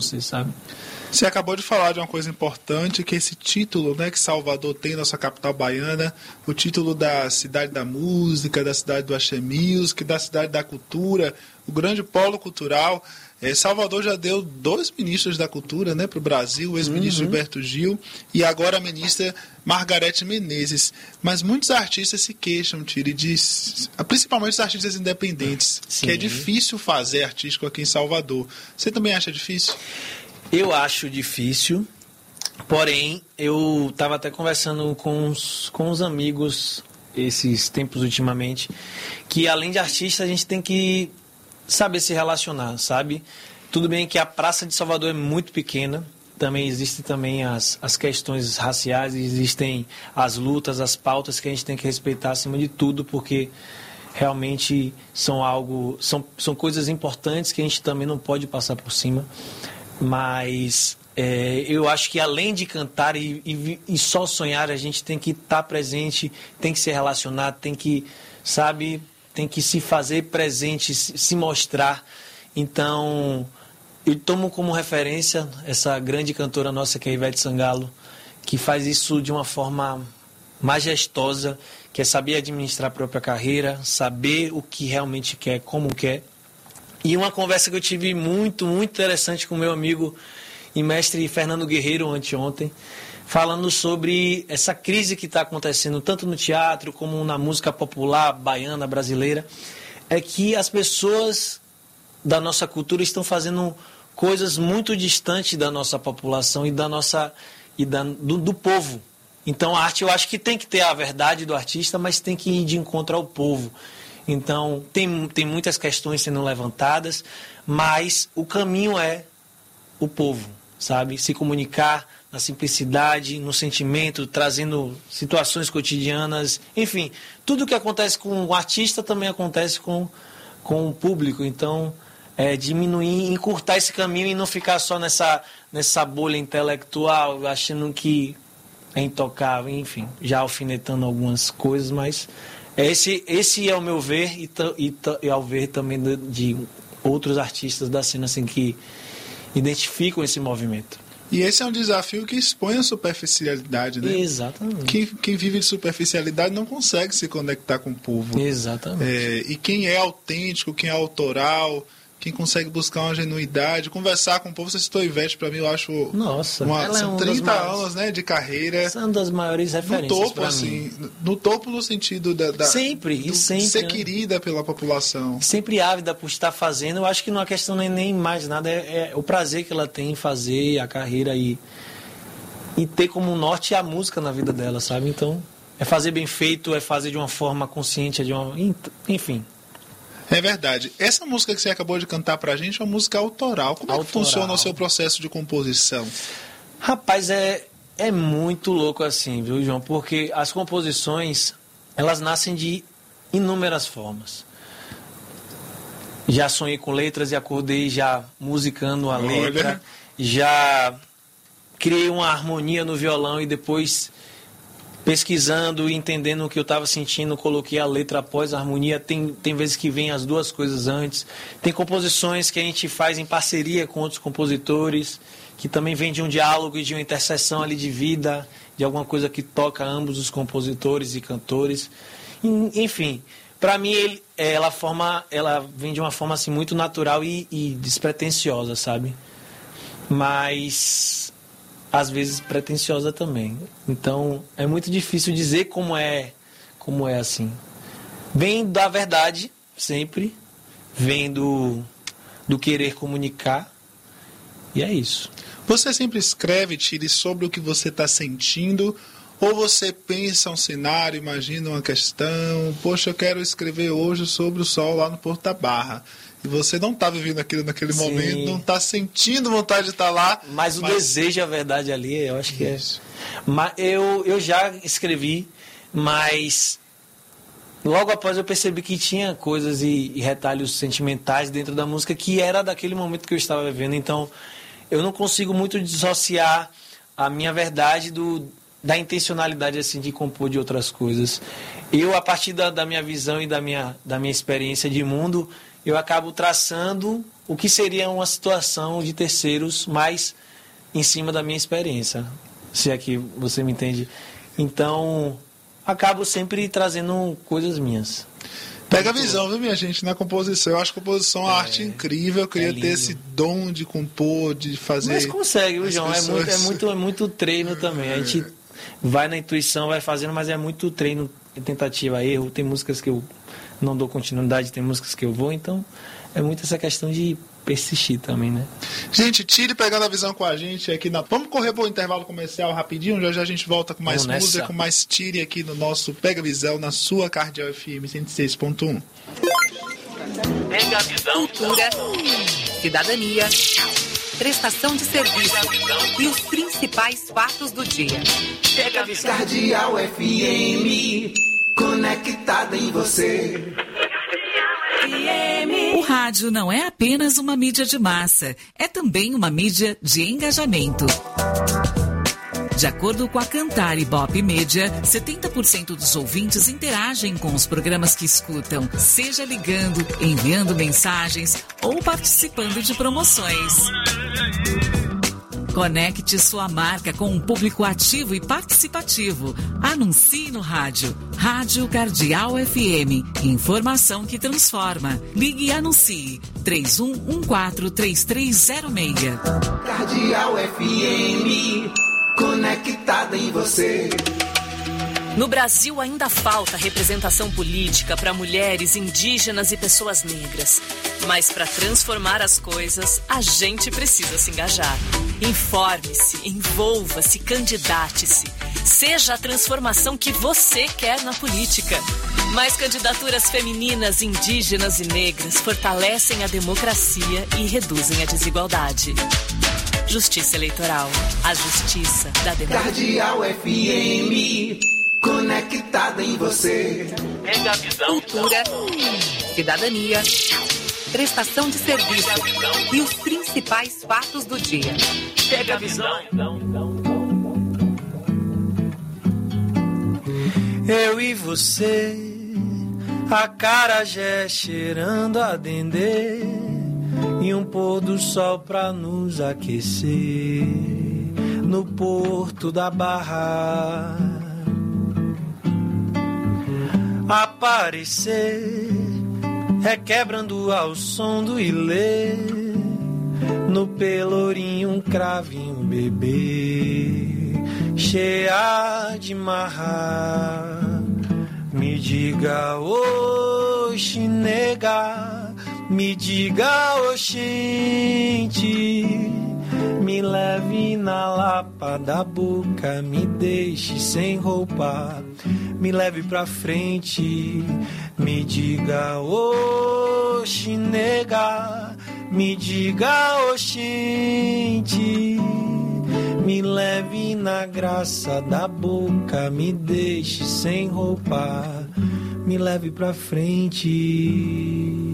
você, sabe? Você acabou de falar de uma coisa importante, que esse título, né, que Salvador tem, nossa capital baiana, o título da cidade da música, da cidade do Axé Music, da cidade da cultura, o grande polo cultural. Salvador já deu 2 ministros da cultura, né, para o Brasil, o ex-ministro Gilberto Gil e agora a ministra Margarete Menezes. Mas muitos artistas se queixam, Tire, principalmente os artistas independentes, Sim. que é difícil fazer artístico aqui em Salvador. Você também acha difícil? Eu acho difícil, porém, eu estava até conversando com os amigos esses tempos ultimamente, que além de artista a gente tem que saber se relacionar, sabe? Tudo bem que a Praça de Salvador é muito pequena, também existem também as questões raciais, existem as lutas, as pautas que a gente tem que respeitar acima de tudo, porque realmente são coisas importantes que a gente também não pode passar por cima. Mas eu acho que além de cantar e só sonhar, a gente tem que estar presente, tem que se relacionar, tem que, sabe, tem que se fazer presente, se mostrar. Então, eu tomo como referência essa grande cantora nossa, que é a Ivete Sangalo, que faz isso de uma forma majestosa, que é saber administrar a própria carreira, saber o que realmente quer, como quer. E uma conversa que eu tive muito, muito interessante com o meu amigo e mestre Fernando Guerreiro anteontem, falando sobre essa crise que está acontecendo tanto no teatro como na música popular baiana, brasileira, é que as pessoas da nossa cultura estão fazendo coisas muito distantes da nossa população e do povo. Então a arte, eu acho que tem que ter a verdade do artista, mas tem que ir de encontro ao povo. Então, tem muitas questões sendo levantadas, mas o caminho é o povo, sabe? Se comunicar na simplicidade, no sentimento, trazendo situações cotidianas. Enfim, tudo que acontece com o artista também acontece com o público. Então, diminuir, encurtar esse caminho e não ficar só nessa bolha intelectual, achando que é intocável, enfim, já alfinetando algumas coisas, mas... Esse é o meu ver e ao ver também de outros artistas da cena assim, que identificam esse movimento. E esse é um desafio que expõe a superficialidade, né? Exatamente. Quem vive de superficialidade não consegue se conectar com o povo. Exatamente. E quem é autêntico, quem é autoral, quem consegue buscar uma genuidade, conversar com o povo. Você citou Ivete, para mim, eu acho... Nossa, ela são 30 anos, né, de carreira. São uma das maiores referências. No topo, assim, no topo no sentido sempre, ser querida pela população. Sempre ávida por estar fazendo. Eu acho que não é questão nem mais nada, é o prazer que ela tem em fazer a carreira e ter como norte a música na vida dela, sabe? Então, é fazer bem feito, é fazer de uma forma consciente, enfim. É verdade. Essa música que você acabou de cantar pra gente é uma música autoral. Como é que funciona o seu processo de composição? Rapaz, é muito louco assim, viu, João? Porque as composições, elas nascem de inúmeras formas. Já sonhei com letras e acordei já musicando a letra. Já criei uma harmonia no violão e depois... pesquisando e entendendo o que eu estava sentindo, coloquei a letra após a harmonia. Tem vezes que vem as duas coisas antes. Tem composições que a gente faz em parceria com outros compositores, que também vem de um diálogo e de uma interseção ali de vida, de alguma coisa que toca ambos os compositores e cantores. Enfim, para mim ela vem de uma forma assim, muito natural e despretensiosa, sabe? Mas... às vezes pretensiosa também. Então, é muito difícil dizer como é assim. Vem da verdade, sempre. Vem do querer comunicar. E é isso. Você sempre escreve, Tire, sobre o que você está sentindo? Ou você pensa um cenário, imagina uma questão? Poxa, eu quero escrever hoje sobre o sol lá no Porto da Barra. E você não está vivendo aquilo naquele momento, não está sentindo vontade de estar lá. Mas o desejo, a verdade ali, eu acho que é. Mas eu já escrevi, mas logo após eu percebi que tinha coisas e retalhos sentimentais dentro da música que era daquele momento que eu estava vivendo. Então, eu não consigo muito dissociar a minha verdade da intencionalidade assim, de compor de outras coisas. Eu, a partir da minha visão e da minha experiência de mundo, eu acabo traçando o que seria uma situação de terceiros mais em cima da minha experiência, se é que você me entende. Então, acabo sempre trazendo coisas minhas. Pega a visão, viu, minha gente, na composição. Eu acho que a composição é uma arte incrível. Eu queria ter esse dom de compor, de fazer... Mas consegue, viu, João? É muito treino também. A gente vai na intuição, vai fazendo, mas é muito treino, tentativa, erro. Tem músicas que eu não dou continuidade, tem músicas que eu vou. Então, é muito essa questão de persistir também, né? Gente, Tire pegando a visão com a gente aqui na... Vamos correr para o intervalo comercial rapidinho, já já a gente volta com mais música, com mais Tire aqui no nosso Pega Visão, na sua Cardeal FM 106.1. Pega a visão. Cultura, cidadania, prestação de serviço e os principais fatos do dia. Pega a visão. Cardeal FM, conectada em você. O rádio não é apenas uma mídia de massa, é também uma mídia de engajamento. De acordo com a Cantar Ibope Média, 70% dos ouvintes interagem com os programas que escutam, seja ligando, enviando mensagens ou participando de promoções. Conecte sua marca com um público ativo e participativo. Anuncie no rádio. Rádio Cardeal FM. Informação que transforma. Ligue e anuncie. 3114-3306. Cardeal FM, conectada em você. No Brasil ainda falta representação política para mulheres, indígenas e pessoas negras. Mas para transformar as coisas, a gente precisa se engajar. Informe-se, envolva-se, candidate-se. Seja a transformação que você quer na política. Mais candidaturas femininas, indígenas e negras fortalecem a democracia e reduzem a desigualdade. Justiça Eleitoral. A justiça da democracia. Cardeal FM, conectada em você. Pega a visão. Cultura, cidadania, prestação de serviço e os principais fatos do dia. Pega a visão. Eu e você, acarajé cheirando a dendê e um pôr do sol pra nos aquecer no porto da Barra. Aparecer requebrando ao som do ilê, no pelourinho um cravinho bebê, cheia de marra. Me diga, oxe, nega, me diga, oxente, me leve na lapa da boca, me deixe sem roupa, me leve pra frente, me diga, oxe, nega, me diga, oxente, me leve na graça da boca, me deixe sem roupa, me leve pra frente.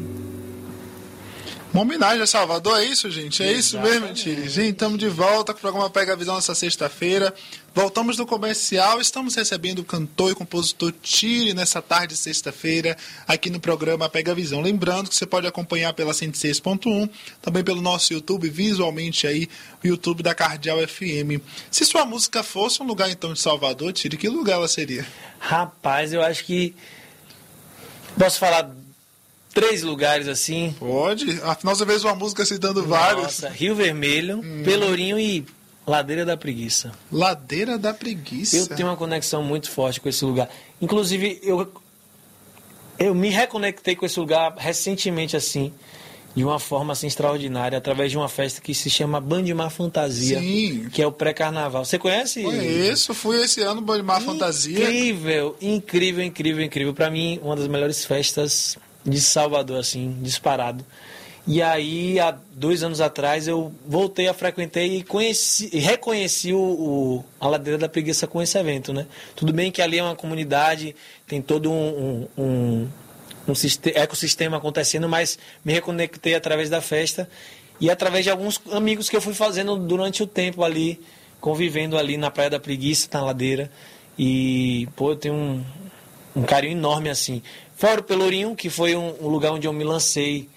Uma homenagem a Salvador, é isso, gente? É isso mesmo, Tire? Gente, estamos de volta com o programa Pega a Visão nessa sexta-feira. Voltamos do comercial, estamos recebendo o cantor e compositor Tire nessa tarde de sexta-feira, aqui no programa Pega a Visão. Lembrando que você pode acompanhar pela 106.1, também pelo nosso YouTube, visualmente aí, o YouTube da Cardeal FM. Se sua música fosse um lugar, então, de Salvador, Tire, que lugar ela seria? Rapaz, eu acho que... Posso falar 3 lugares assim? Pode. Afinal, você fez uma música citando vários. Nossa, Rio Vermelho, Pelourinho e Ladeira da Preguiça. Ladeira da Preguiça. Eu tenho uma conexão muito forte com esse lugar. Inclusive, eu me reconectei com esse lugar recentemente, assim, de uma forma assim, extraordinária, através de uma festa que se chama Bandimar Fantasia. Sim. Que é o pré-carnaval. Você conhece? Conheço, fui esse ano no Bandimar Fantasia. Incrível, incrível, incrível, incrível. Pra mim, uma das melhores festas de Salvador, assim, disparado. E aí, há 2 anos atrás, eu voltei a frequentar e reconheci a Ladeira da Preguiça com esse evento, né? Tudo bem que ali é uma comunidade, tem todo um ecossistema acontecendo, mas me reconectei através da festa e através de alguns amigos que eu fui fazendo durante o tempo ali, convivendo ali na Praia da Preguiça, na Ladeira. E, pô, eu tenho um carinho enorme, assim. Fora o Pelourinho, que foi um lugar onde eu me lancei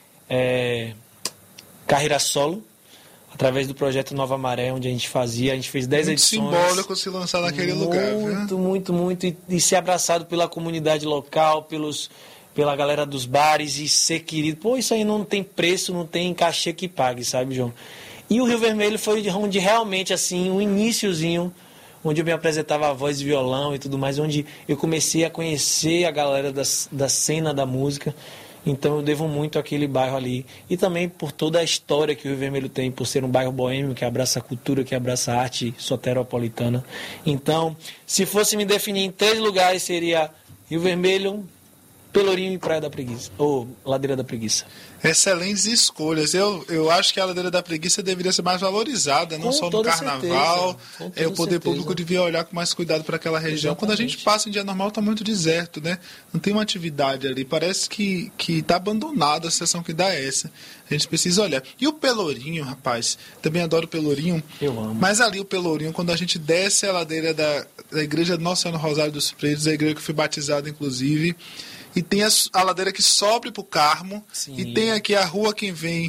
carreira solo, através do projeto Nova Maré, onde a gente fez 10 edições. Simbólico se lançar naquele lugar, viu? Muito. E ser abraçado pela comunidade local, pela galera dos bares e ser querido. Pô, isso aí não tem preço, não tem cachê que pague, sabe, João? E o Rio Vermelho foi onde realmente, assim, um iniciozinho, onde eu me apresentava a voz e violão e tudo mais, onde eu comecei a conhecer a galera da cena da música. Então eu devo muito àquele bairro ali. E também por toda a história que o Rio Vermelho tem, por ser um bairro boêmio, que abraça a cultura, que abraça a arte soteropolitana. Então, se fosse me definir em 3 lugares, seria Rio Vermelho, Pelourinho e Praia da Preguiça, ou Ladeira da Preguiça. Excelentes escolhas. Eu acho que a Ladeira da Preguiça deveria ser mais valorizada, não só no carnaval. O poder público devia olhar com mais cuidado para aquela região. Exatamente. Quando a gente passa em dia normal, está muito deserto, né? Não tem uma atividade ali. Parece que está abandonada a sensação que dá essa. A gente precisa olhar. E o Pelourinho, rapaz, também adoro o Pelourinho. Eu amo. Mas ali o Pelourinho, quando a gente desce a ladeira da igreja de Nossa Senhora do Rosário dos Pretos, a igreja que fui batizado, inclusive, e tem a ladeira que sobe para o Carmo. Sim. E tem aqui a rua quem vem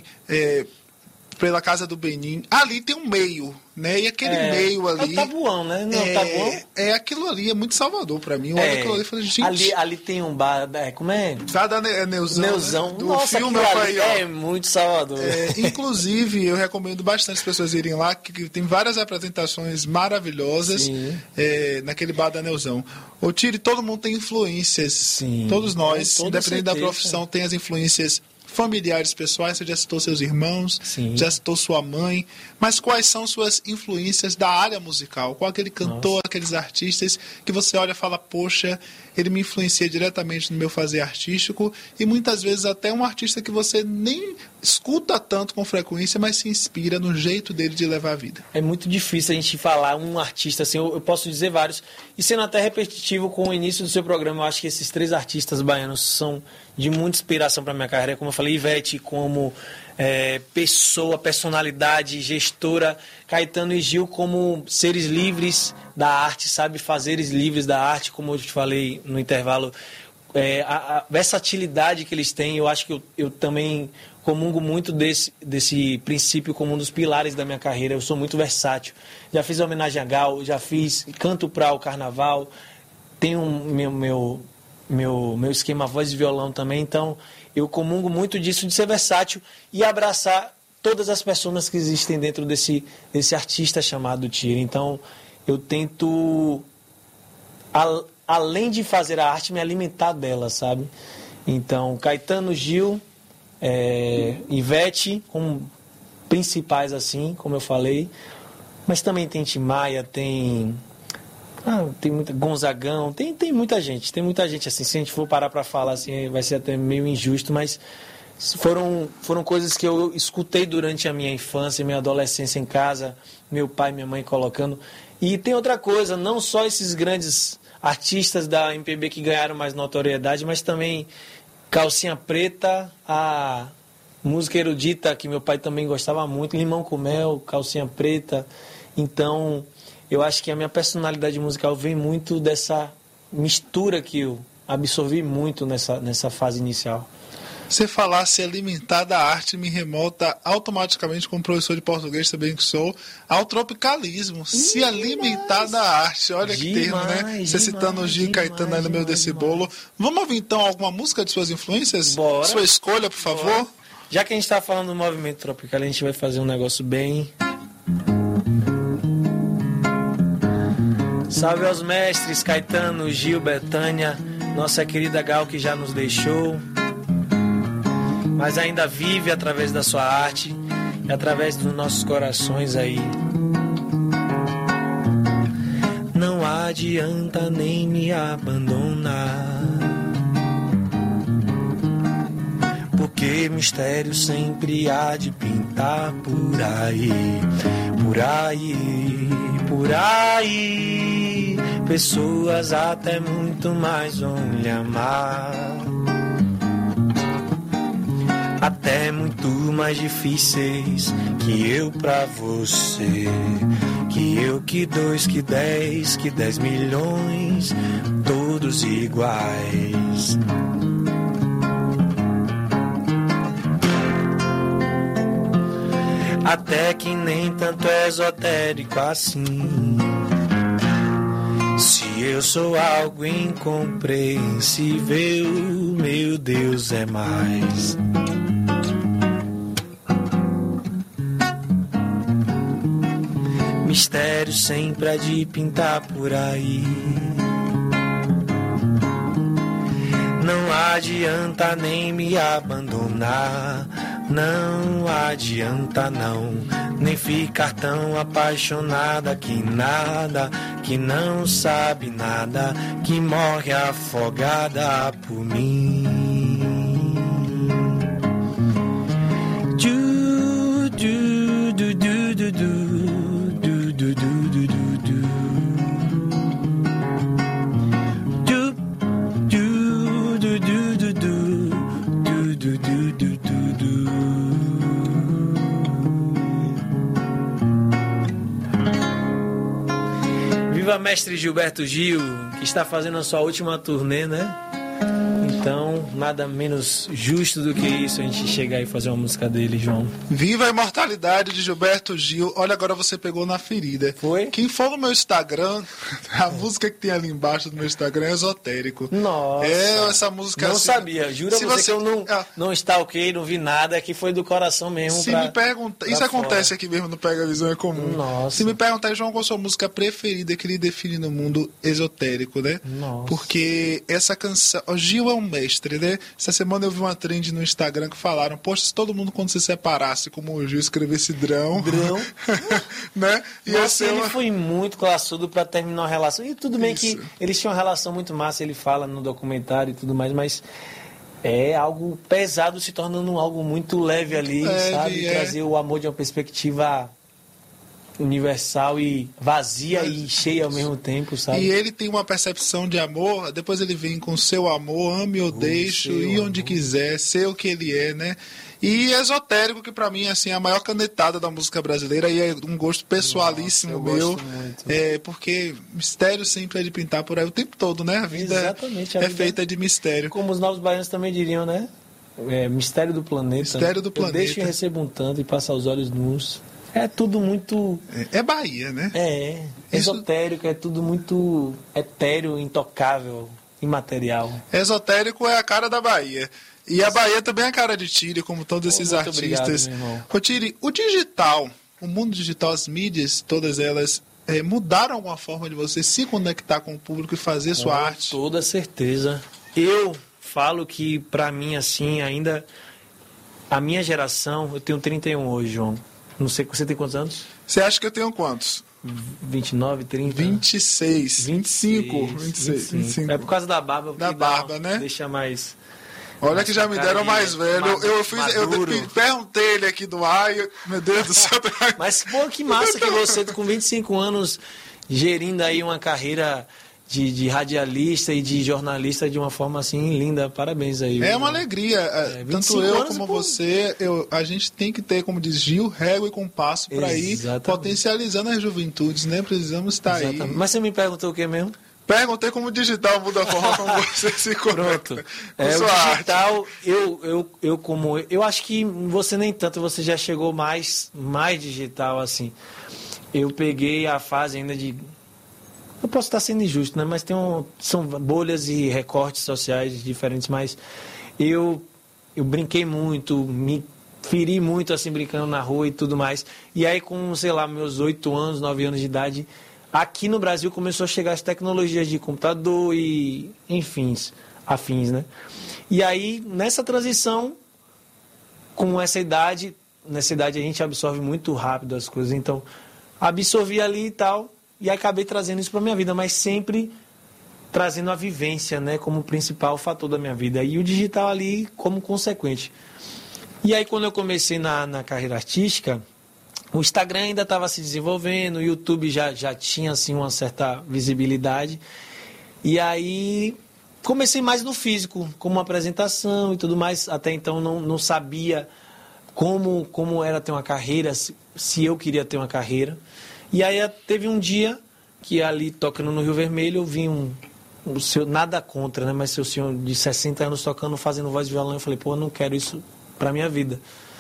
pela Casa do Benin. Ali tem um meio, né? E aquele meio ali... É o Tabuão, né? Não, Tabuão? Aquilo ali é muito Salvador para mim. Eu olho aquilo ali e falei, gente... Ali tem um bar... como é? Bar da Neuzão. Neuzão. Né? Do Nossa, filme ali é muito Salvador. Inclusive, eu recomendo bastante as pessoas irem lá, que tem várias apresentações maravilhosas naquele bar da Neuzão. Ô, Tire, todo mundo tem influências. Sim. Todos nós, independente da profissão, tem as influências familiares, pessoais. Você já citou seus irmãos, já citou sua mãe, mas quais são suas influências da área musical? Qual aquele cantor, aqueles artistas que você olha e fala, poxa, ele me influencia diretamente no meu fazer artístico, e muitas vezes até um artista que você nem escuta tanto com frequência, mas se inspira no jeito dele de levar a vida. É muito difícil a gente falar um artista, assim, eu posso dizer vários, e sendo até repetitivo com o início do seu programa, eu acho que esses 3 artistas baianos são de muita inspiração para minha carreira, como eu falei, Ivete como pessoa, personalidade, gestora, Caetano e Gil como seres livres da arte, sabe, fazeres livres da arte, como eu te falei no intervalo, a versatilidade que eles têm. Eu acho que eu também comungo muito desse princípio como um dos pilares da minha carreira. Eu sou muito versátil, já fiz homenagem a Gal, já canto para o carnaval, tenho meu esquema voz e violão também, então eu comungo muito disso, de ser versátil e abraçar todas as pessoas que existem dentro desse artista chamado Tire. Então eu tento, além de fazer a arte, me alimentar dela, sabe? Então Caetano, Gil, Ivete como principais, assim, como eu falei, mas também tem Tim Maia, tem Gonzagão, tem muita gente, assim, se a gente for parar para falar assim, vai ser até meio injusto, mas foram coisas que eu escutei durante a minha infância, minha adolescência em casa, meu pai e minha mãe colocando. E tem outra coisa, não só esses grandes artistas da MPB que ganharam mais notoriedade, mas também Calcinha Preta, a música erudita que meu pai também gostava muito, Limão com Mel, Calcinha Preta. Então eu acho que a minha personalidade musical vem muito dessa mistura que eu absorvi muito nessa fase inicial. Você falar se alimentar da arte me remota automaticamente, como professor de português também que sou, ao tropicalismo. Se alimentar da arte, olha que termo, né? Você citando o Gil e Caetano aí no meio desse bolo. Vamos ouvir então alguma música de suas influências? Bora. Sua escolha, por favor. Bora. Já que a gente está falando do movimento tropical, a gente vai fazer um negócio bem... Salve aos mestres Caetano, Gil, Betânia, nossa querida Gal que já nos deixou, mas ainda vive através da sua arte e através dos nossos corações aí. Não adianta nem me abandonar, porque mistério sempre há de pintar por aí, por aí, por aí. Pessoas até muito mais vão lhe amar, até muito mais difíceis que eu pra você, que eu, que 2, que 10, que 10 milhões, todos iguais. até que nem tanto esotérico assim. Se eu sou algo incompreensível, meu Deus é mais. Mistério sempre há de pintar por aí. Não adianta nem me abandonar, não adianta não, nem ficar tão apaixonada que nada, que não sabe nada, que morre afogada por mim. Du, du, du, du, du, du. Viva mestre Gilberto Gil, que está fazendo a sua última turnê, né? Então, nada menos justo do que isso, a gente chegar e fazer uma música dele, João. Viva a imortalidade de Gilberto Gil. Olha, agora você pegou na ferida. Foi? Quem for no meu Instagram, a música que tem ali embaixo do meu Instagram é Esotérico. Nossa. É, essa música não assim, sabia, jura você que eu não stalkei, não vi nada, que foi do coração mesmo. Se me perguntar, isso acontece aqui mesmo no Pega a Visão, é comum. Nossa. Se me perguntar, João, qual a sua música preferida que lhe define no mundo esotérico, né? Nossa. Porque essa canção... O Gil é um mestre, né? Essa semana eu vi uma trend no Instagram que falaram, poxa, se todo mundo quando se separasse, como o Gil escrevesse drão, né? Nossa, ele foi muito classudo pra terminar uma relação. E tudo bem que eles tinham uma relação muito massa, ele fala no documentário e tudo mais, mas é algo pesado se tornando algo muito leve ali, sabe? Trazer o amor de uma perspectiva universal e vazia e cheia ao mesmo tempo, sabe? E ele tem uma percepção de amor, depois ele vem com seu amor, ame ou deixo, ir onde quiser, ser o que ele é, né? E esotérico, que pra mim assim, é a maior canetada da música brasileira e é um gosto pessoalíssimo meu. Porque mistério sempre é de pintar por aí o tempo todo, né? A vida é feita de mistério. Como os novos baianos também diriam, né? Mistério do planeta. Mistério do planeta. Deixa e receba um tanto e passa os olhos nus. É tudo muito... É Bahia, né? Esotérico, é tudo muito etéreo, intocável, imaterial. Esotérico é a cara da Bahia. E a Bahia também é a cara de Tire, como todos esses artistas. Ô, Tire, o digital, o mundo digital, as mídias, todas elas, mudaram alguma forma de você se conectar com o público e fazer sua arte? Com toda certeza. Eu falo que, pra mim, assim, ainda... A minha geração, eu tenho 31 hoje, João. Não sei, você tem quantos anos? Você acha que eu tenho quantos? 29, 30? 26. 25. 25. É por causa da barba. Da barba, né? Deixa mais... Olha que já me deram mais velho. Eu perguntei ele aqui do ar e, meu Deus do céu. Mas, pô, que massa que você, com 25 anos, gerindo aí uma carreira de radialista e de jornalista de uma forma assim linda. Parabéns aí. É uma alegria. Tanto eu como você, a gente tem que ter, como diz Gil, régua e compasso para ir potencializando as juventudes, né? Precisamos estar aí. Mas você me perguntou o que mesmo? Perguntei como o digital muda a forma como você se conecta. Pronto. O digital, eu acho que você nem tanto, você já chegou mais digital assim. Eu peguei a fase ainda de... Eu posso estar sendo injusto, né? Mas são bolhas e recortes sociais diferentes, mas eu brinquei muito, me feri muito assim, brincando na rua e tudo mais. E aí com, sei lá, meus 8 anos, 9 anos de idade, aqui no Brasil começou a chegar as tecnologias de computador e, enfim, afins, né? E aí, nessa transição, com essa idade a gente absorve muito rápido as coisas, então absorvi ali e tal, e acabei trazendo isso para minha vida, mas sempre trazendo a vivência, né, como principal fator da minha vida, e o digital ali como consequente. E aí, quando eu comecei na carreira artística, o Instagram ainda estava se desenvolvendo, o YouTube já tinha assim, uma certa visibilidade, e aí comecei mais no físico, como apresentação e tudo mais. Até então não sabia como era ter uma carreira, se eu queria ter uma carreira. E aí teve um dia que ali tocando no Rio Vermelho eu vi o seu, nada contra, né? Mas seu senhor de 60 anos tocando, fazendo voz de violão, eu falei, pô, eu não quero isso pra minha vida.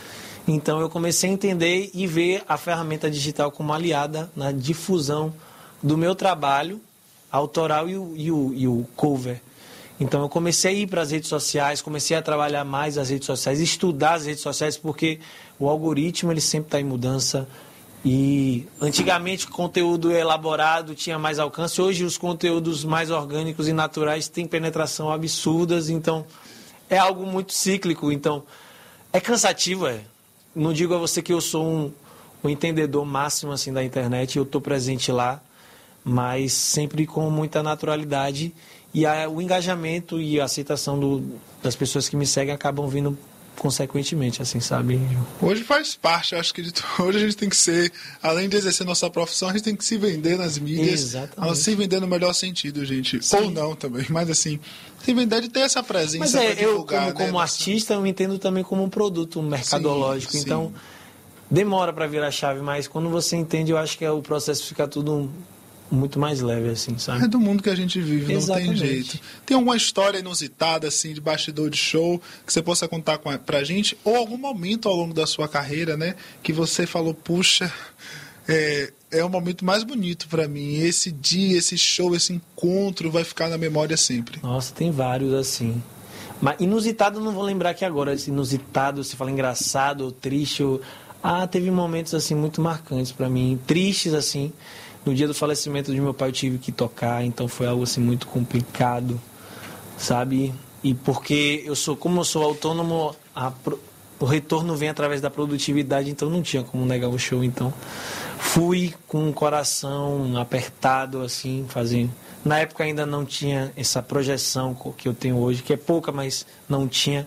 Então eu comecei a entender e ver a ferramenta digital como aliada na difusão do meu trabalho autoral e o cover. Então eu comecei a ir para as redes sociais, comecei a trabalhar mais as redes sociais, estudar as redes sociais, porque o algoritmo ele sempre está em mudança. E antigamente o conteúdo elaborado tinha mais alcance, hoje os conteúdos mais orgânicos e naturais têm penetração absurdas, então é algo muito cíclico, então é cansativo, Não digo a você que eu sou um entendedor máximo assim, da internet, eu estou presente lá, mas sempre com muita naturalidade, e o engajamento e a aceitação das pessoas que me seguem acabam vindo consequentemente, assim, sabe? Hoje faz parte, acho que hoje a gente tem que ser, além de exercer nossa profissão, a gente tem que se vender nas mídias. Exatamente. Se vender no melhor sentido, gente. Sim. Ou não também, mas assim, se vender de ter essa presença. Mas pra divulgar, eu como artista, eu entendo também como um produto mercadológico, sim, então sim. Demora para virar chave, mas quando você entende, eu acho que o processo fica tudo muito mais leve, assim, sabe? É do mundo que a gente vive, Exatamente. Não tem jeito. Tem alguma história inusitada, assim, de bastidor de show, que você possa contar pra gente? Ou algum momento ao longo da sua carreira, né, que você falou, puxa, é o momento mais bonito pra mim. Esse dia, esse show, esse encontro vai ficar na memória sempre. Nossa, tem vários, assim. Mas inusitado eu não vou lembrar aqui agora. Inusitado, você fala engraçado ou triste. Teve momentos, assim, muito marcantes pra mim. Tristes, assim. No dia do falecimento de meu pai eu tive que tocar, então foi algo assim muito complicado, sabe? E porque como eu sou autônomo, o retorno vem através da produtividade, então não tinha como negar o show. Então fui com o coração apertado, assim, fazendo. Na época ainda não tinha essa projeção que eu tenho hoje, que é pouca, mas não tinha.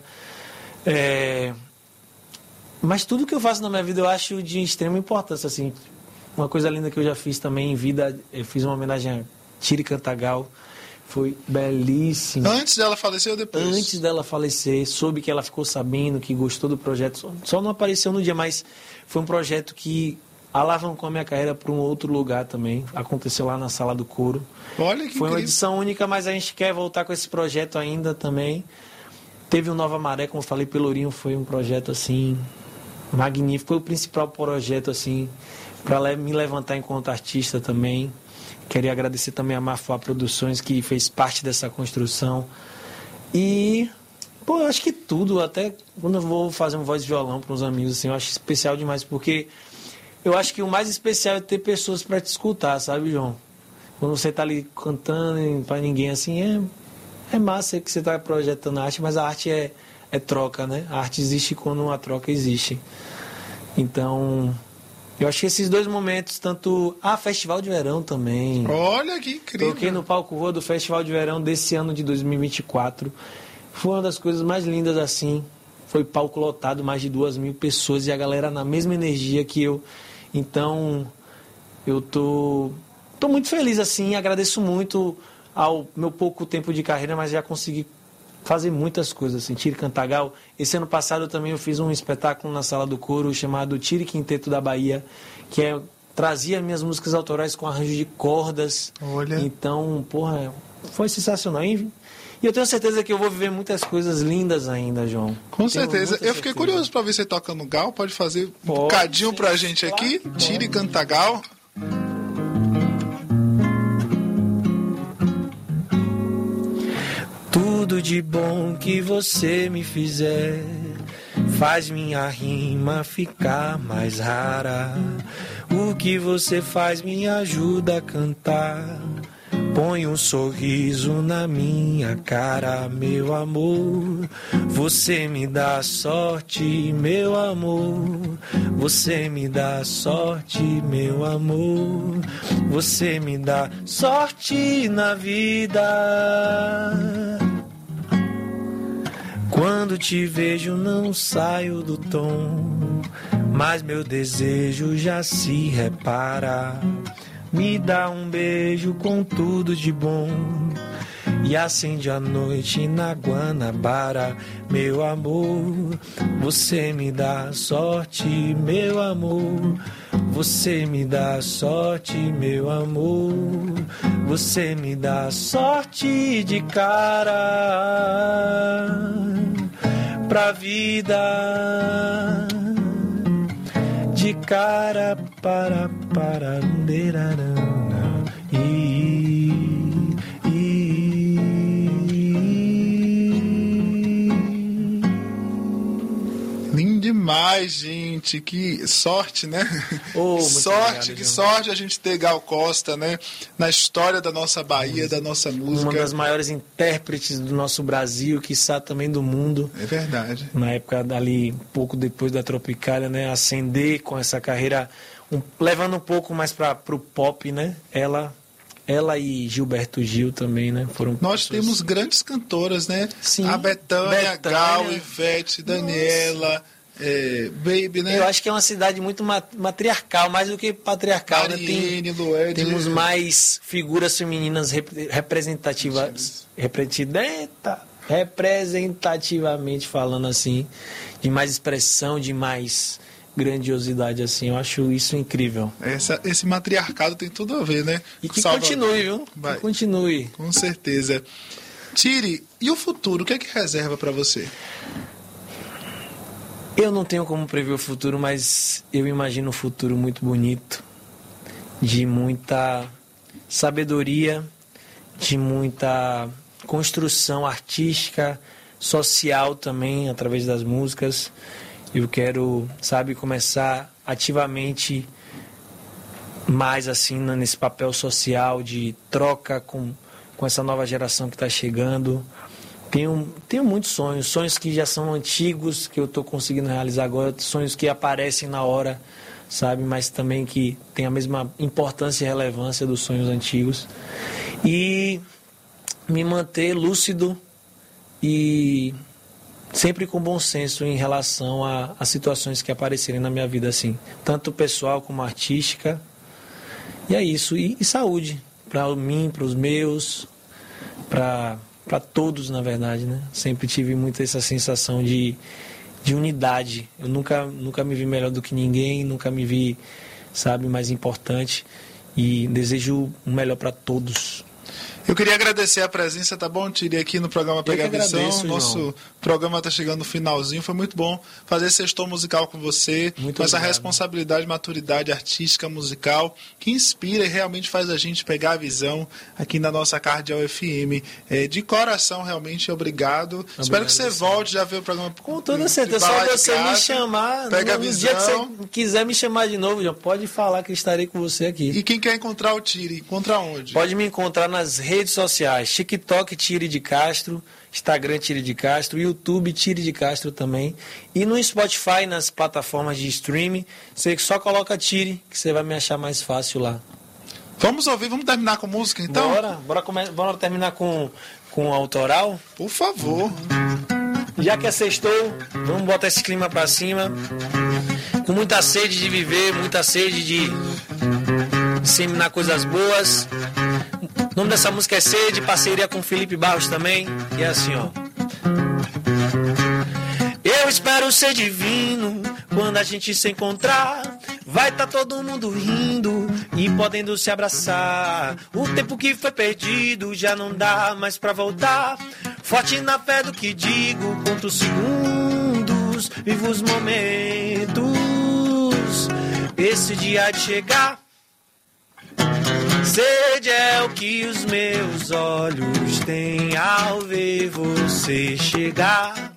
Mas tudo que eu faço na minha vida eu acho de extrema importância, assim. Uma coisa linda que eu já fiz também em vida, eu fiz uma homenagem a Tiri Cantagal, foi belíssimo. Antes dela falecer ou depois? Antes dela falecer, soube que ela ficou sabendo, que gostou do projeto, só não apareceu no dia, mas foi um projeto que alavancou a minha carreira para um outro lugar também, aconteceu lá na Sala do Coro. Olha que foi uma incrível. edição única, mas a gente quer voltar com esse projeto ainda também. Teve o Nova Maré, como eu falei, Pelourinho, foi um projeto assim, magnífico, foi o principal projeto assim, para me levantar enquanto artista também. Queria agradecer também a Mafuá Produções, que fez parte dessa construção. E, eu acho que tudo, até quando eu vou fazer um voz e violão para uns amigos, assim, eu acho especial demais, porque eu acho que o mais especial é ter pessoas para te escutar, sabe, João? Quando você tá ali cantando para ninguém, assim, é massa que você tá projetando a arte, mas a arte é troca, né? A arte existe quando a troca existe. Então, eu acho que esses dois momentos, tanto... Festival de Verão também. Olha que incrível. Toquei no palco rua do Festival de Verão desse ano de 2024. Foi uma das coisas mais lindas, assim. Foi palco lotado, mais de 2.000 pessoas e a galera na mesma energia que eu. Então, eu tô muito feliz, assim. Agradeço muito ao meu pouco tempo de carreira, mas já consegui fazer muitas coisas, assim, Tiri Cantagal. Esse ano passado também eu fiz um espetáculo na Sala do Coro chamado Tiri Quinteto da Bahia, que trazia minhas músicas autorais com arranjo de cordas. Olha. Então, foi sensacional. E eu tenho certeza que eu vou viver muitas coisas lindas ainda, João. Com certeza. Eu fiquei curioso para ver você tocando gal. Pode fazer um bocadinho pra gente aqui? Tiri Cantagal. Tudo de bom que você me fizer faz minha rima ficar mais rara. O que você faz me ajuda a cantar. Põe um sorriso na minha cara, meu amor. Você me dá sorte, meu amor. Você me dá sorte, meu amor. Você me dá sorte na vida. Quando te vejo não saio do tom, mas meu desejo já se repara. Me dá um beijo com tudo de bom e acende a noite na Guanabara, meu amor. Você me dá sorte, meu amor. Você me dá sorte, meu amor. Você me dá sorte de cara pra vida. cara para Lindo demais, gente. Que sorte, né? Oh, sorte, obrigado, que João. sorte a gente ter Gal Costa, né? Na história da nossa Bahia, da nossa música. Uma das maiores intérpretes do nosso Brasil, quiçá também do mundo. É verdade. Na época ali, pouco depois da Tropicália, né? Ascender com essa carreira, levando um pouco mais para o pop, né? Ela e Gilberto Gil também, né? Foram Nós pessoas- temos grandes cantoras, né? Sim. A Bethânia, Bethânia. Gal, Ivete, Daniela, Baby, né? Eu acho que é uma cidade muito matriarcal, mais do que patriarcal, né? Mariene, Lued. Temos mais figuras femininas representativamente falando assim, de mais expressão, de mais grandiosidade assim. Eu acho isso incrível. Esse matriarcado tem tudo a ver, né? E que Salvador. continue, viu? Vai. Que continue. Com certeza. Tiri, e o futuro? O que é que reserva para você? Eu não tenho como prever o futuro, mas eu imagino um futuro muito bonito, de muita sabedoria, de muita construção artística, social também, através das músicas. Eu quero, começar ativamente mais assim nesse papel social de troca com essa nova geração que está chegando. Tenho muitos sonhos que já são antigos, que eu estou conseguindo realizar agora, sonhos que aparecem na hora, mas também que tem a mesma importância e relevância dos sonhos antigos. E me manter lúcido e sempre com bom senso em relação a situações que aparecerem na minha vida, assim, tanto pessoal como artística. E é isso. E saúde, para mim, para os meus, para todos, na verdade, né? Sempre tive muito essa sensação de unidade. Eu nunca me vi melhor do que ninguém, nunca me vi, mais importante. E desejo o melhor para todos. Eu queria agradecer a presença, tá bom, Tiri, aqui no programa Pega a Visão. agradeço, Nosso João. programa tá chegando no finalzinho. Foi muito bom fazer esse sextou musical com você, Muito com essa obrigado. responsabilidade, maturidade artística, musical, que inspira e realmente faz a gente pegar a visão aqui na nossa Cardeal FM. De coração, realmente, obrigado. Espero que você você. volte, já ver o programa. Com toda certeza, só você me chamar. Pega a no dia que visão. você quiser me chamar de novo, João, pode falar que estarei com você aqui. E quem quer encontrar o Tiri, encontra onde? Pode me encontrar nas redes sociais, TikTok Tiri de Castro, Instagram Tiri de Castro, YouTube Tiri de Castro também. E no Spotify, nas plataformas de streaming, você só coloca Tiri, que você vai me achar mais fácil lá. Vamos ouvir, vamos terminar com música então? Bora terminar com autoral? Por favor. Já que é sextou, vamos botar esse clima pra cima. Com muita sede de viver, muita sede de disseminar coisas boas. O nome dessa música é Sede, parceria com Felipe Barros também. E é assim, ó. Eu espero ser divino quando a gente se encontrar. Vai tá todo mundo rindo e podendo se abraçar. O tempo que foi perdido já não dá mais pra voltar. Forte na fé do que digo, conto os segundos, vivo os momentos. Esse dia de chegar. Sede é o que os meus olhos têm ao ver você chegar.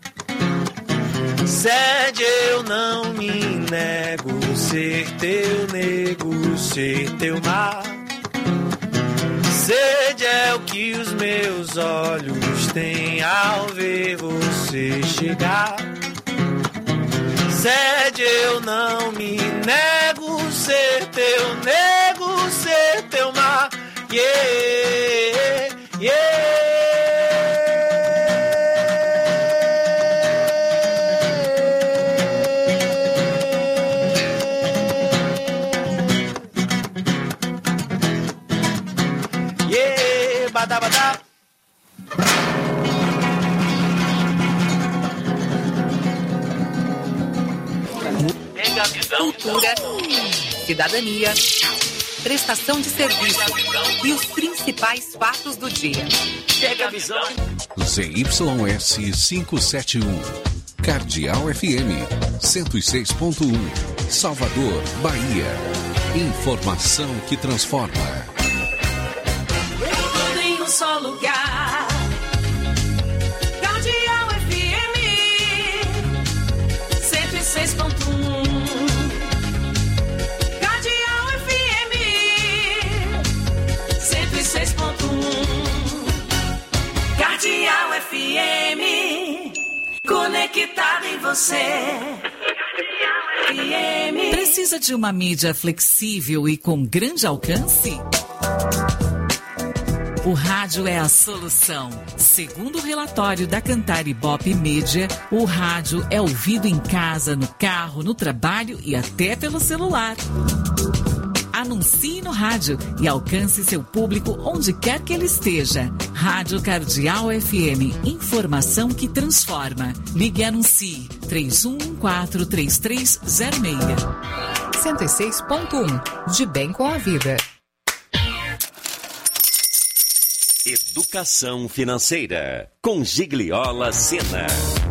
Sede eu não me nego, ser teu mar. Sede é o que os meus olhos têm ao ver você chegar. Sede eu não me nego, ser teu mar. Yeah, yeah, badabada. Cultura, cidadania, prestação de serviço e os principais fatos do dia. Pega a visão. ZYS 571, Cardeal FM 106.1. Salvador, Bahia. Informação que transforma. Tudo em um só lugar. Cardeal FM 106.1. Cardeal FM 106.1. Cardeal FM conectado em você. Precisa de uma mídia flexível e com grande alcance? O rádio é a solução. Segundo o relatório da Cantar Ibope Mídia, o rádio é ouvido em casa, no carro, no trabalho e até pelo celular. Anuncie no rádio e alcance seu público onde quer que ele esteja. Rádio Cardeal FM. Informação que transforma. Ligue e anuncie. 31143306. 106.1. De bem com a vida. Educação financeira. Com Gigliola Sena.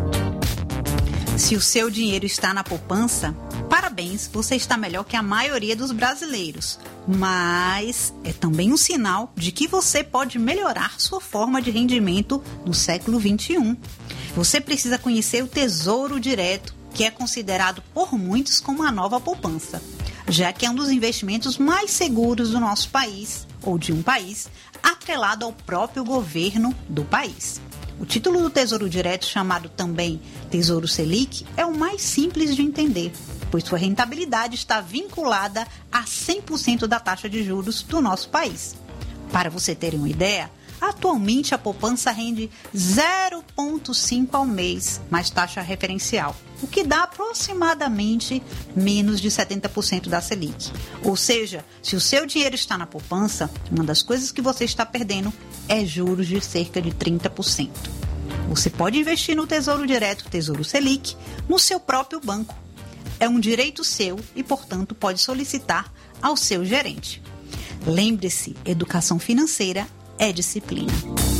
Se o seu dinheiro está na poupança, parabéns, você está melhor que a maioria dos brasileiros. Mas é também um sinal de que você pode melhorar sua forma de rendimento no século XXI. Você precisa conhecer o Tesouro Direto, que é considerado por muitos como a nova poupança, já que é um dos investimentos mais seguros do nosso país, ou de um país, atrelado ao próprio governo do país. O título do Tesouro Direto, chamado também Tesouro Selic, é o mais simples de entender, pois sua rentabilidade está vinculada a 100% da taxa de juros do nosso país. Para você ter uma ideia, atualmente a poupança rende 0,5 ao mês, mais taxa referencial, o que dá aproximadamente menos de 70% da Selic. Ou seja, se o seu dinheiro está na poupança, uma das coisas que você está perdendo é juros de cerca de 30%. Você pode investir no Tesouro Direto, Tesouro Selic, no seu próprio banco. É um direito seu e, portanto, pode solicitar ao seu gerente. Lembre-se, educação financeira é disciplina.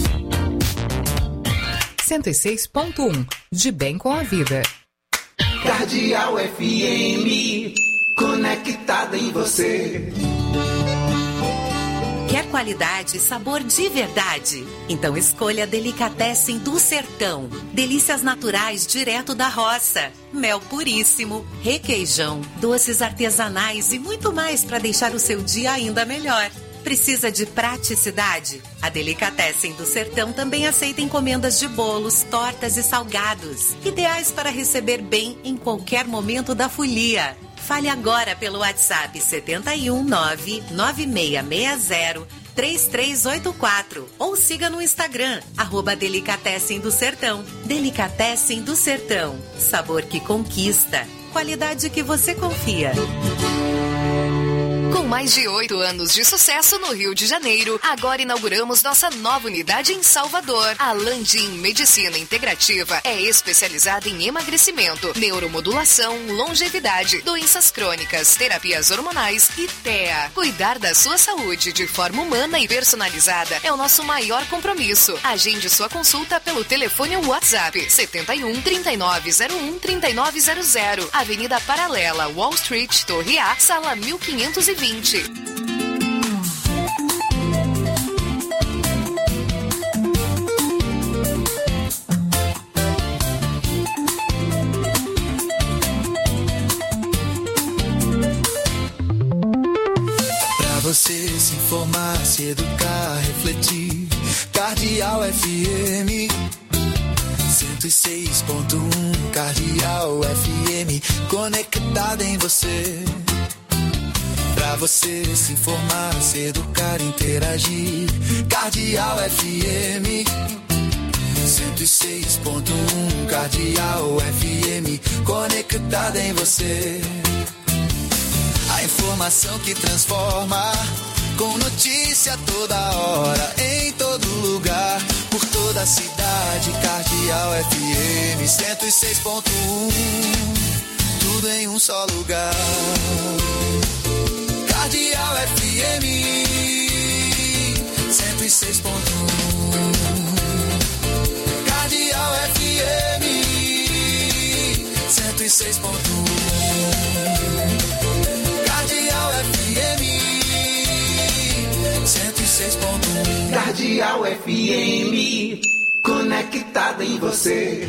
106.1. De bem com a vida. Cardeal FM, conectada em você. Quer qualidade e sabor de verdade? Então escolha Delicatessen do Sertão. Delícias naturais direto da roça. Mel puríssimo, requeijão, doces artesanais e muito mais para deixar o seu dia ainda melhor. Precisa de praticidade? A Delicatessen do Sertão também aceita encomendas de bolos, tortas e salgados, ideais para receber bem em qualquer momento da folia. Fale agora pelo WhatsApp 71996603384 ou siga no Instagram, @Delicatessen do Sertão. Delicatessen do Sertão. Sabor que conquista. Qualidade que você confia. Com mais de 8 anos de sucesso no Rio de Janeiro, agora inauguramos nossa nova unidade em Salvador. A Landim Medicina Integrativa é especializada em emagrecimento, neuromodulação, longevidade, doenças crônicas, terapias hormonais e TEA. Cuidar da sua saúde de forma humana e personalizada é o nosso maior compromisso. Agende sua consulta pelo telefone ou WhatsApp 71 3901 3900, Avenida Paralela, Wall Street, Torre A, sala 1520. Pra você se informar, se educar, refletir. Cardeal FM 106.1. Cardeal FM conectada em você. Pra você se informar, se educar, interagir. Cardeal FM 106.1. Cardeal FM conectada em você. A informação que transforma, com notícia toda hora, em todo lugar, por toda a cidade. Cardeal FM 106.1. Tudo em um só lugar. Cardeal FM 106.1. Cardeal FM 106.1. 106.1 Cardeal FM, conectada em você.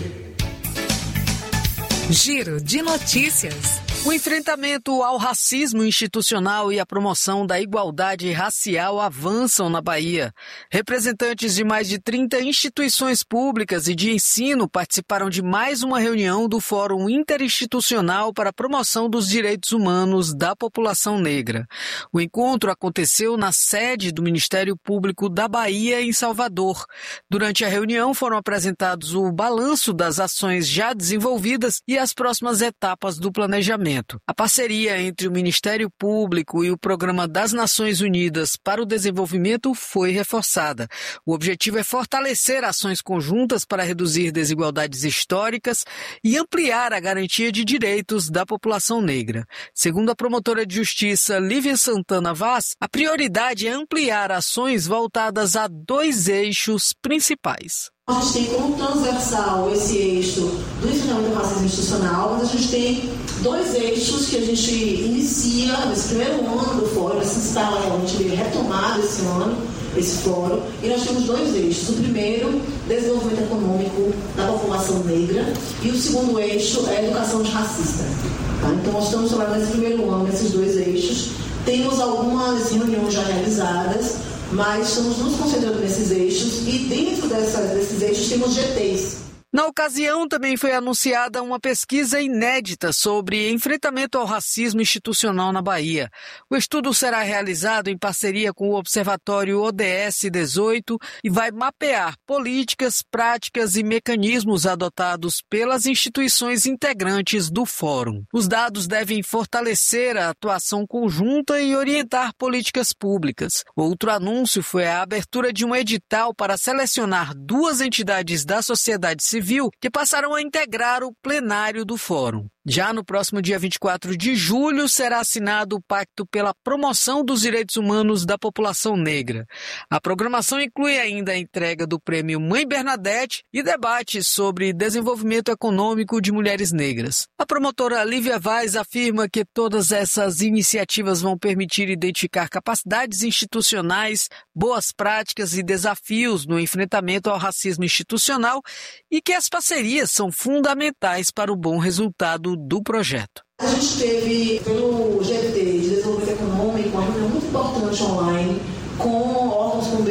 Giro de notícias. O enfrentamento ao racismo institucional e a promoção da igualdade racial avançam na Bahia. Representantes de mais de 30 instituições públicas e de ensino participaram de mais uma reunião do Fórum Interinstitucional para a Promoção dos Direitos Humanos da População Negra. O encontro aconteceu na sede do Ministério Público da Bahia, em Salvador. Durante a reunião foram apresentados o balanço das ações já desenvolvidas e as próximas etapas do planejamento. A parceria entre o Ministério Público e o Programa das Nações Unidas para o Desenvolvimento foi reforçada. O objetivo é fortalecer ações conjuntas para reduzir desigualdades históricas e ampliar a garantia de direitos da população negra. Segundo a promotora de justiça Lívia Santana Vaz, a prioridade é ampliar ações voltadas a 2 eixos principais. A gente tem como transversal esse eixo do enfrentamento do racismo institucional, mas a gente tem 2 eixos que a gente inicia nesse primeiro ano do fórum, essa instala realmente veio retomado esse ano, esse fórum, e nós temos 2 eixos. O primeiro, desenvolvimento econômico da população negra, e o segundo eixo é educação antirracista. Tá? Então nós estamos trabalhando nesse primeiro ano, nesses 2 eixos. Temos algumas reuniões já realizadas, mas estamos nos concentrando nesses eixos e dentro desses eixos temos GTs. Na ocasião, também foi anunciada uma pesquisa inédita sobre enfrentamento ao racismo institucional na Bahia. O estudo será realizado em parceria com o Observatório ODS 18 e vai mapear políticas, práticas e mecanismos adotados pelas instituições integrantes do Fórum. Os dados devem fortalecer a atuação conjunta e orientar políticas públicas. Outro anúncio foi a abertura de um edital para selecionar 2 entidades da sociedade civil que passarão a integrar o plenário do Fórum. Já no próximo dia 24 de julho, será assinado o Pacto pela Promoção dos Direitos Humanos da População Negra. A programação inclui ainda a entrega do Prêmio Mãe Bernadette e debates sobre desenvolvimento econômico de mulheres negras. A promotora Lívia Vaz afirma que todas essas iniciativas vão permitir identificar capacidades institucionais, boas práticas e desafios no enfrentamento ao racismo institucional e que as parcerias são fundamentais para o bom resultado do projeto. A gente teve, pelo GT de Desenvolvimento Econômico, uma reunião muito importante online com órgãos como o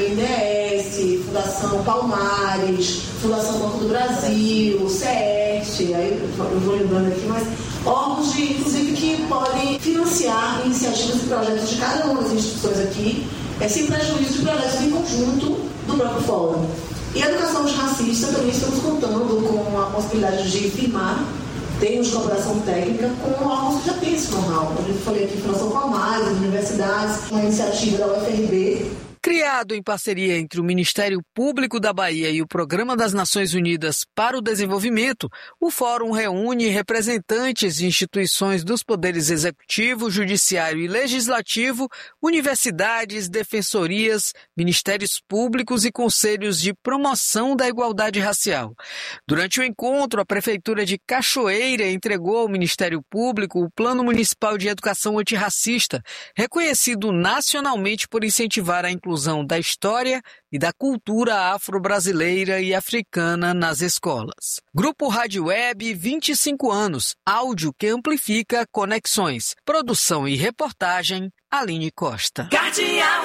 BNDES, Fundação Palmares, Fundação Banco do Brasil, CERT, aí eu vou lembrando aqui, mas órgãos, inclusive, que podem financiar iniciativas e projetos de cada uma das instituições aqui, sem prejuízo de projetos em conjunto do próprio Fórum. E a educação antirracista também estamos contando com a possibilidade de firmar termos de cooperação técnica com órgãos que já têm esse know-how. Eu falei aqui Fundação Palmares, universidades, uma iniciativa da UFRB. Criado em parceria entre o Ministério Público da Bahia e o Programa das Nações Unidas para o Desenvolvimento, o Fórum reúne representantes de instituições dos poderes executivo, judiciário e legislativo, universidades, defensorias, ministérios públicos e conselhos de promoção da igualdade racial. Durante o encontro, a Prefeitura de Cachoeira entregou ao Ministério Público o Plano Municipal de Educação Antirracista, reconhecido nacionalmente por incentivar a inclusão da história e da cultura afro-brasileira e africana nas escolas. Grupo Rádio Web, 25 anos, áudio que amplifica conexões. Produção e reportagem, Aline Costa. Cardeal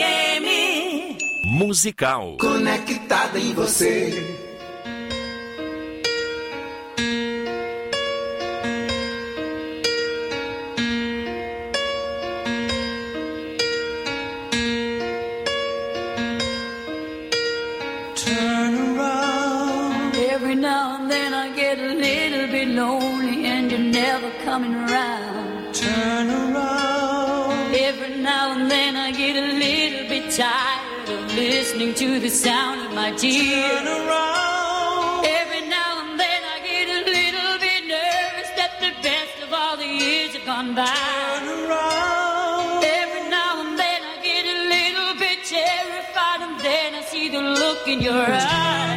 FM. Musical. Conectada em você. Coming around. Turn around. Every now and then I get a little bit tired of listening to the sound of my tears. Turn around. Every now and then I get a little bit nervous that the best of all the years have gone by. Turn around. Every now and then I get a little bit terrified and then I see the look in your eyes.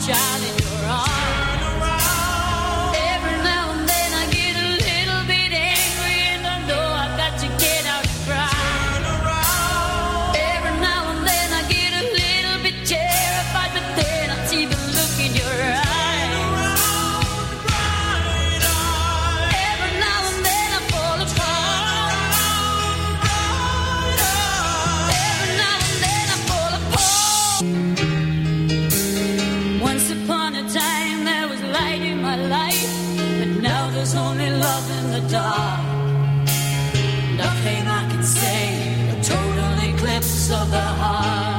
child in your arms. Every now and then I get a little bit angry, and I know I've got to get out and cry. Every now and then I get a little bit terrified, but then I see the look in your eyes. Every now and then I fall apart. Every now and then I fall apart. Once upon a time there was light in my life, but now there's only love in the dark. Nothing I can say, a total eclipse of the heart.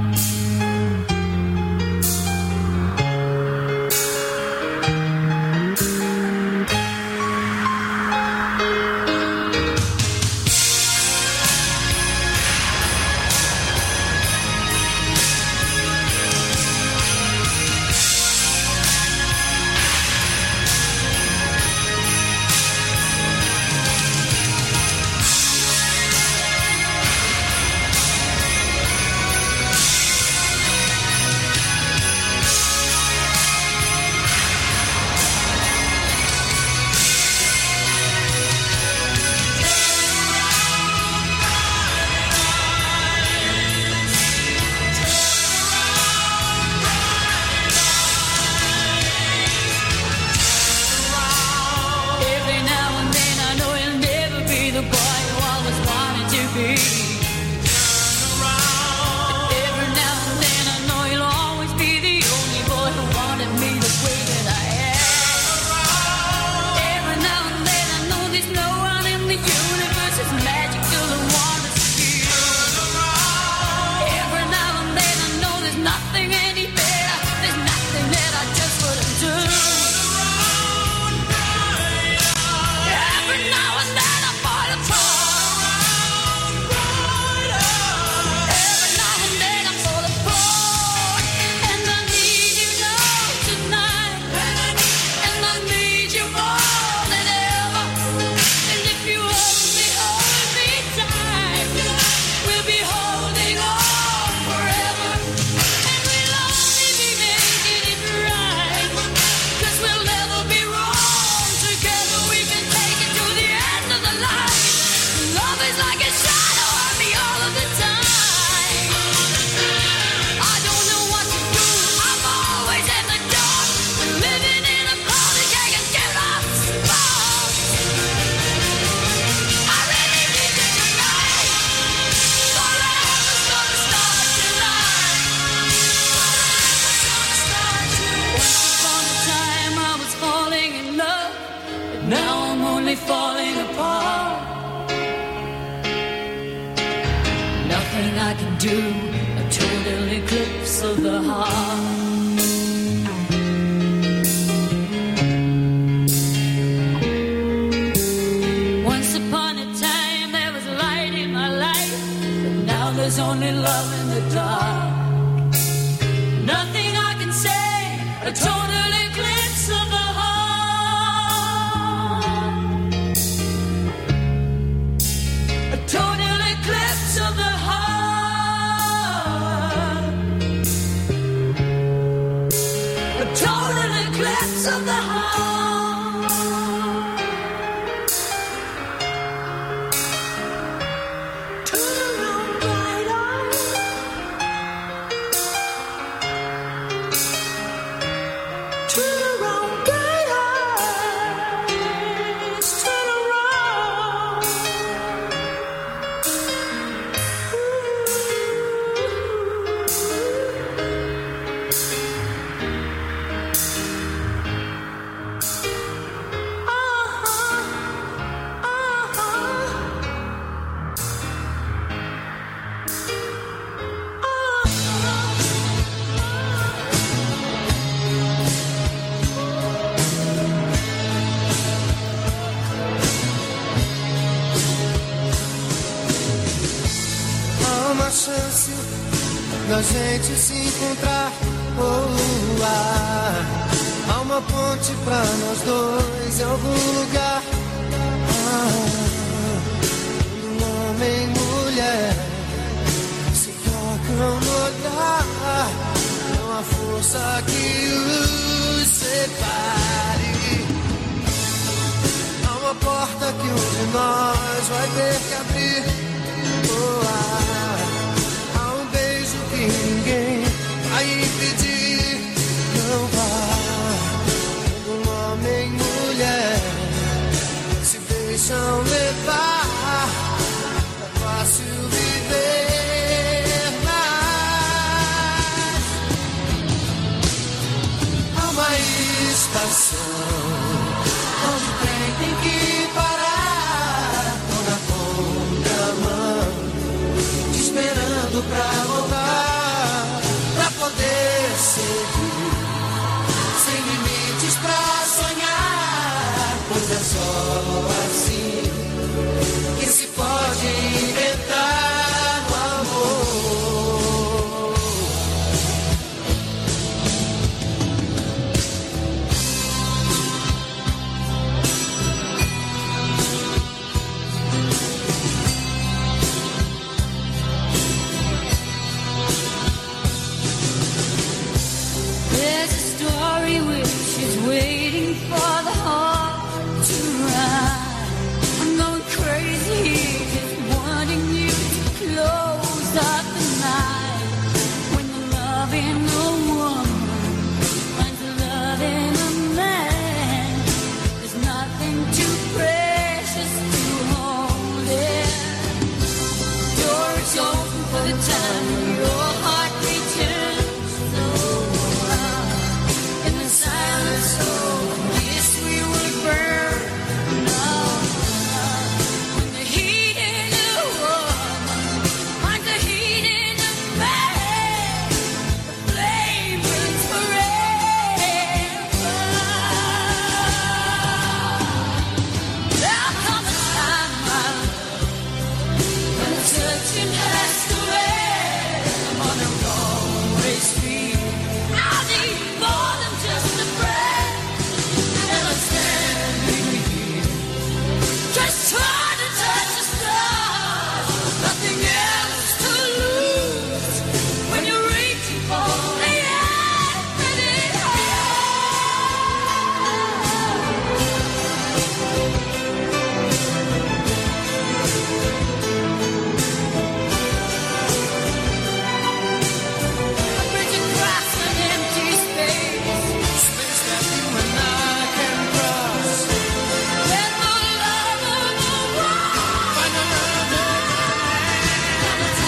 Every now and then I know he'll never be the boy who always wanted to be. But every now and then I know he'll always be the only boy who wanted me the way that I am. Every now and then I know there's no one in the universe as magical and wonderful. Every now and then I know there's nothing any better. There's nothing that I just wouldn't do. Every now and then I fall apart. Every now and then I fall apart. And I need you now tonight. And I need you more than ever. And if you hold me tight, we'll be holding on forever. And we'll only be making it right, 'cause we'll never be wrong. Together we can take it to the end of the line. Love is like a shadow on me all of the time. I don't know what to do, I'm always in the dark. We're living in a closet, can't get off spot. I really need you tonight. Forever's gonna start tonight. Forever's gonna start tonight. Once upon a time I was falling in love, but now I'm only falling apart. Nothing I can do, a total eclipse of the heart. Once upon a time there was light in my life, but now there's only love in the dark. Nothing I can say, a total eclipse of the heart. A total eclipse of the heart. A total eclipse of the heart. Turn around, bright eyes. Turn around, bright eyes. Turn around. Há uma chance da gente se encontrar. Há uma ponte pra nós dois em algum lugar. Quando homem e mulher se tocam no olhar, não uma força que os separe. Há uma porta que um de nós vai ter que abrir. Há um beijo que ninguém vai impedir. Não vá. Quando um homem e mulher se deixam levar, é fácil viver, mas há uma estação onde o trem tem que parar. Tô na contramão, te esperando pra voltar, pra poder seguir, sem limites pra sonhar, pois é só assim que se pode inventar o amor. There's a story which is waiting for the heart to ride. I'm going crazy just wanting you to close up the night. When the love in a woman finds the love in a man, there's nothing too precious to hold it. Door is open for the time when your heart returns. So in the silence of this we will burn. When the heat in a woman finds the heat in a man, the flame burns forever. There'll come a time, my love, when the touching has to end. I'm on a one-way street. I need more than just a friend. And I'm standing here, just trying to touch the stars. Nothing else to lose when you're reaching for the infinite A bridge across an empty space, space that you and I can cross. Let the love of the world find another man.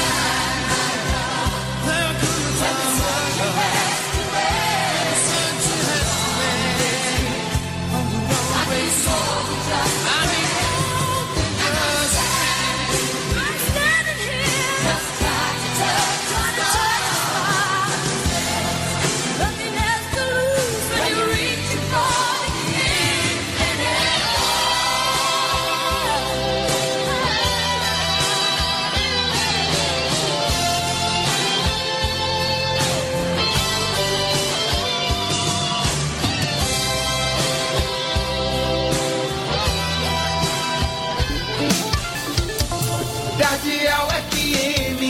There'll come a time, my love, the sun she has to make on the one-way street. I mean, I'm standing here, just trying to touch the stars. Nothing else to lose when you're reaching for the infinite. Cardeal FM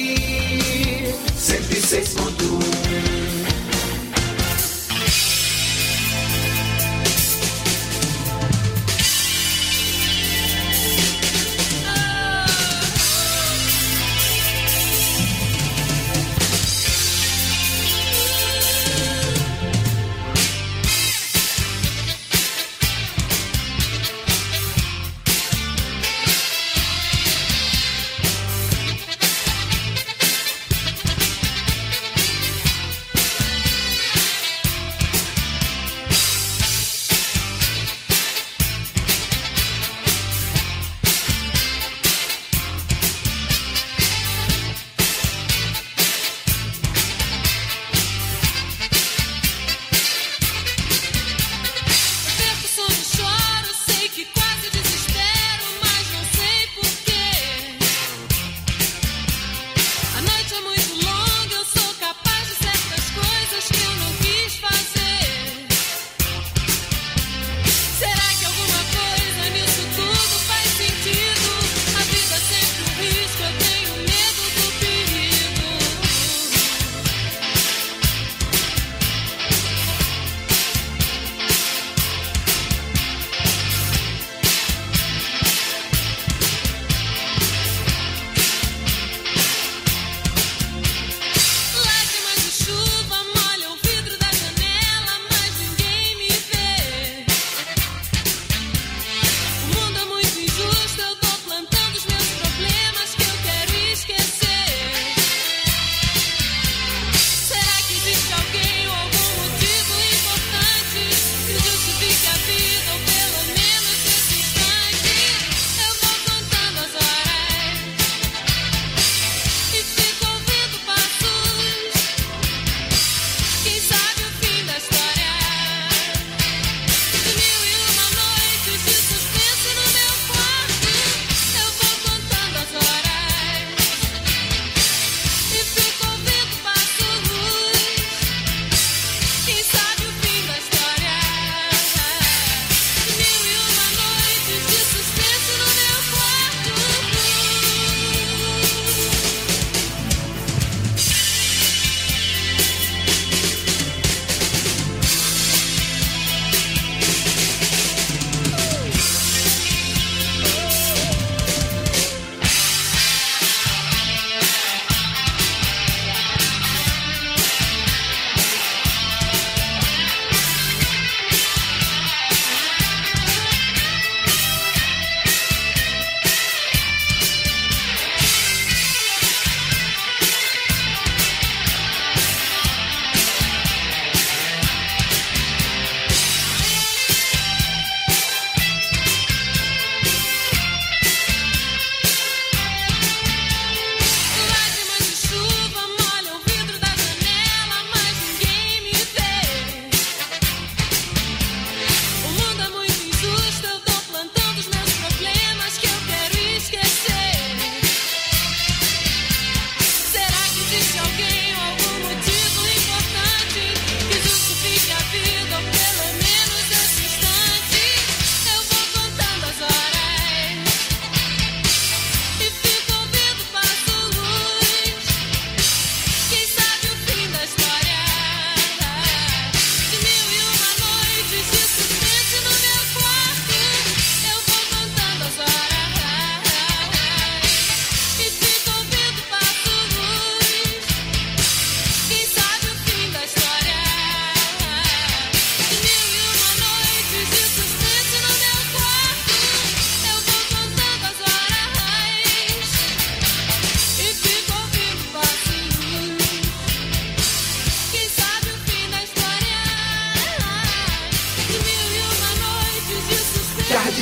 106.1.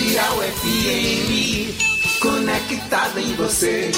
Cardeal FM, conectada em você.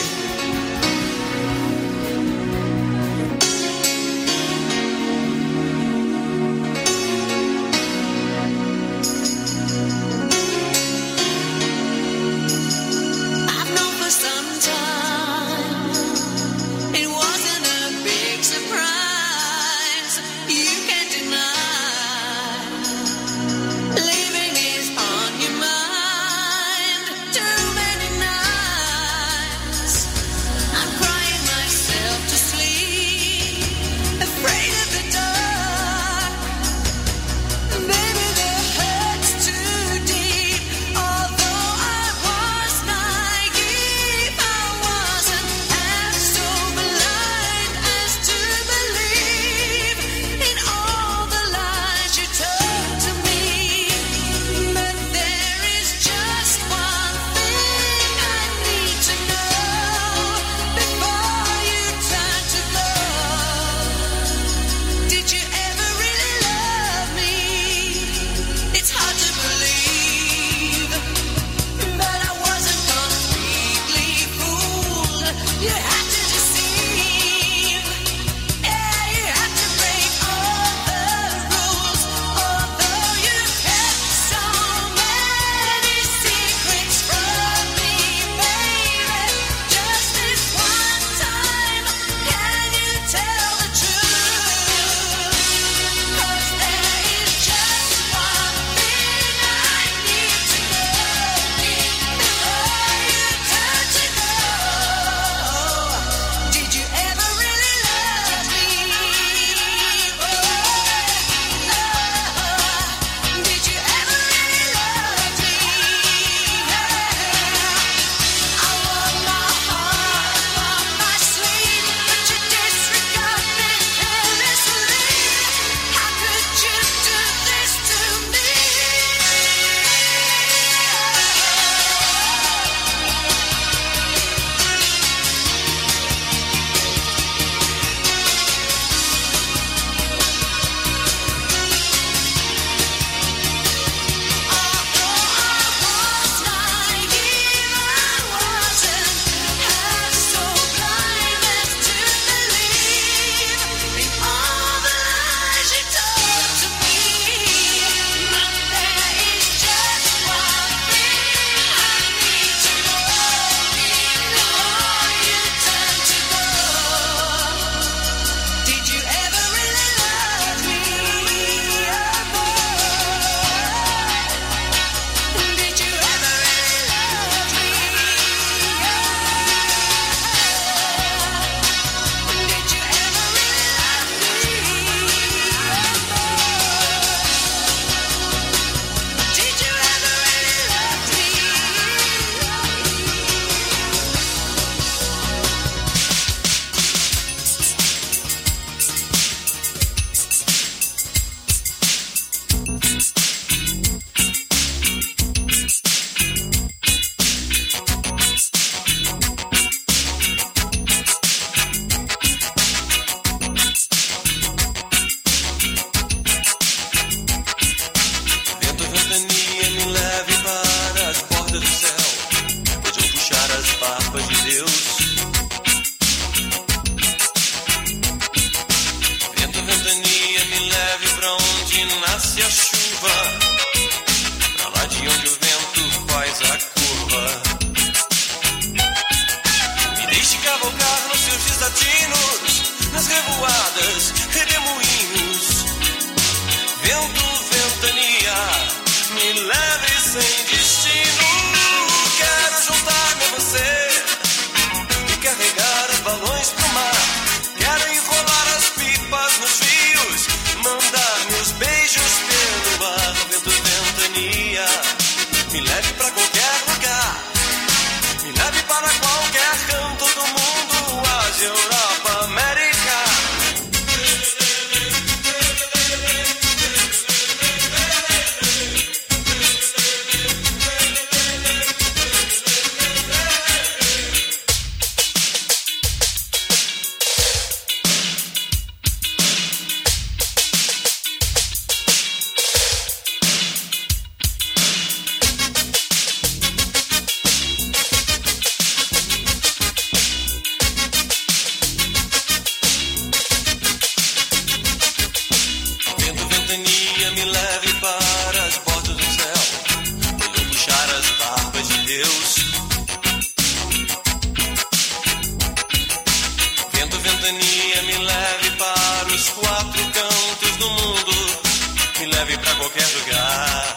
leve pra qualquer lugar.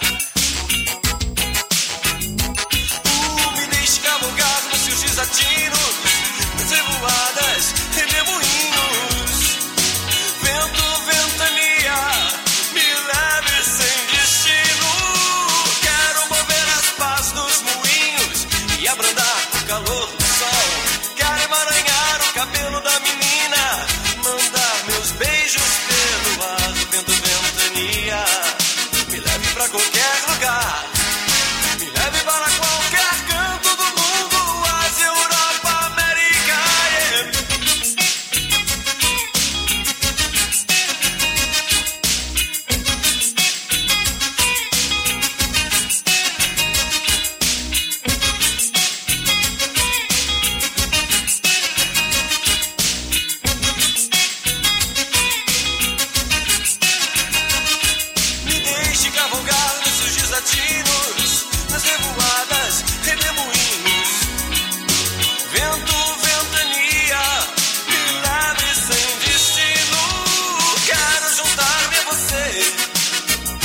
Me deixe cavalgar nos seus desatinos, nas revoadas, redemoinhos. Vento, ventania, me leve sem destino. Quero mover as pás dos moinhos e abrandar o calor do sol. Quero emaranhar o cabelo da menina, mandar meus beijos pelo ar. Vento, ventania, me leve pra qualquer